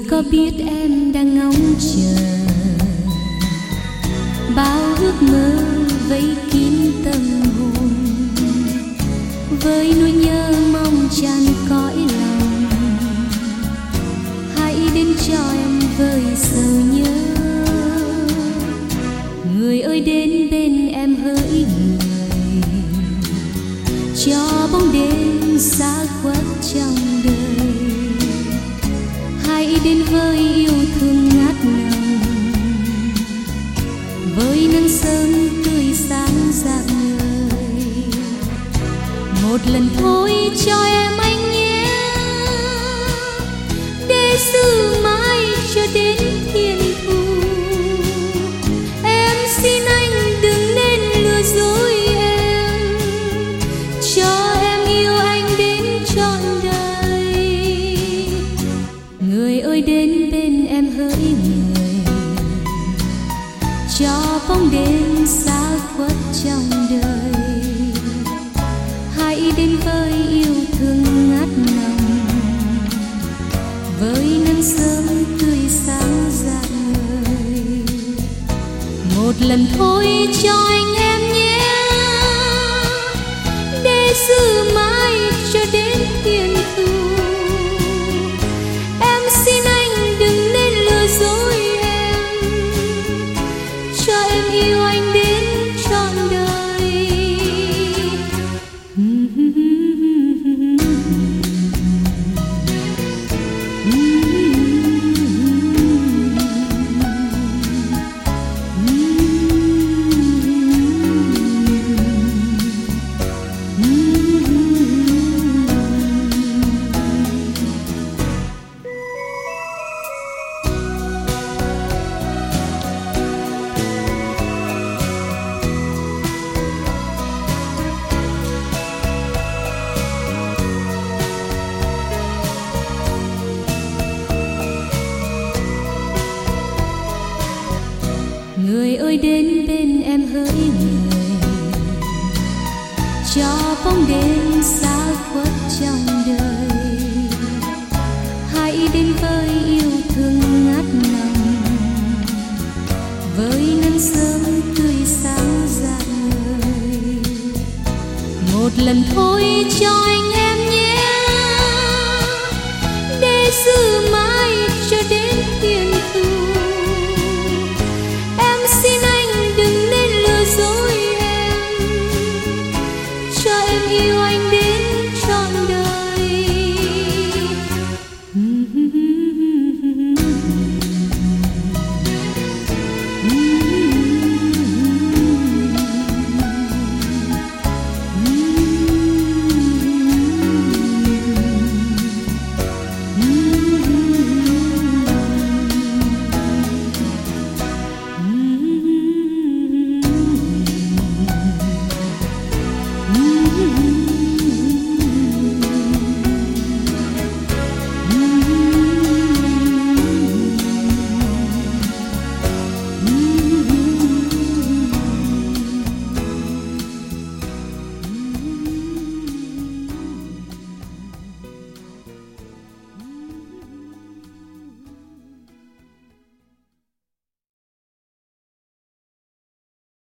có biết em đang ngóng chờ bao ước mơ vây kín tâm hồn, với nỗi nhớ mong tràn cõi lòng. Hãy đến cho em vơi sầu nhớ, người ơi đến bên em hỡi người, cho bóng đêm xa khuất trong đời. Hãy đến với yêu thương ngát ngào, với nắng sớm tươi sáng rạng ngời. Một lần thôi cho em anh nhé, để giữ mãi cho đến thiên thu. Em xin anh đừng nên lừa dối em, cho em yêu anh đến trọn đời. Người ơi đến bên em hỡi người, cho bóng đêm xa khuất trong đời. Hãy đến với yêu thương ngát nồng, với nắng sớm tươi sáng rạng ngời. Một lần thôi cho anh em nhé, để giữ mãi cho đến thiên thu. Em xin anh đừng nên lừa dối em, cho em yêu anh đến trọn đời. Người ơi đến bên em hỡi người, cho bóng đêm xa khuất trong đời. Hãy đến với yêu thương ngát nồng, với nắng sớm tươi sáng rạng ngời. Một lần thôi cho anh em nhé, để giữ mãi cho đến thiên thu. Xin anh đừng nên lừa dối em, cho em yêu anh.